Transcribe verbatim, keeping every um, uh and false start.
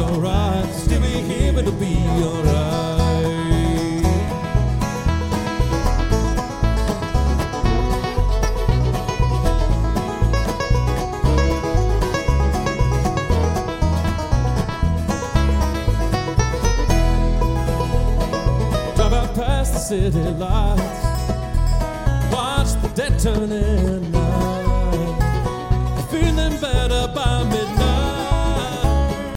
alright. Still be here, but it'll be alright. Drive out past the city lights, watch the dead turning